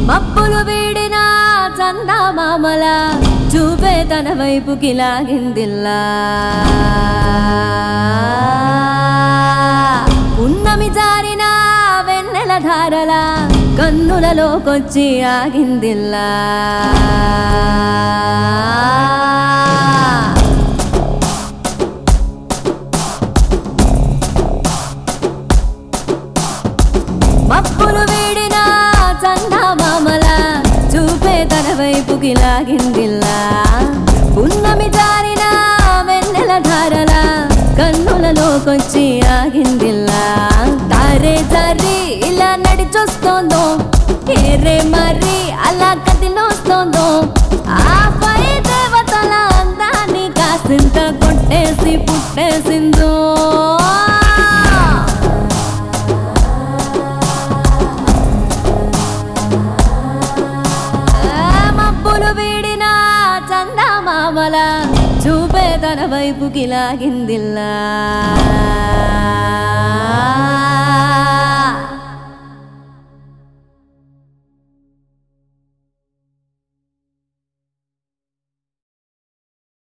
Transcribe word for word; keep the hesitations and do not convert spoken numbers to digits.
మబ్బులు వీడిన చందమామల చూపే తన వైపుకి లాగిందిల్లా ఉన్నమి జారిన వెన్నెల ధారల కన్నులలోకొచ్చి ఆగిందిల్లా మబ్బులు వీడిన చందమామల చూపే తన వైపుకి లాగిందిల్లా ఉన్నమి జారిన వెన్నెల ధారల కన్నులలోకొచ్చి ఆగిందిల్లా తారే జారి ఇలా నడిచొస్తోందో ఏరే మరి అలా కదిలోస్తోందో ఆ పై దేవతల అందాన్ని కాసింత కొట్టేసి పుట్టేసిందో వీడిన చందమామల చూపే తన వైపుకి లాగిందిల్లా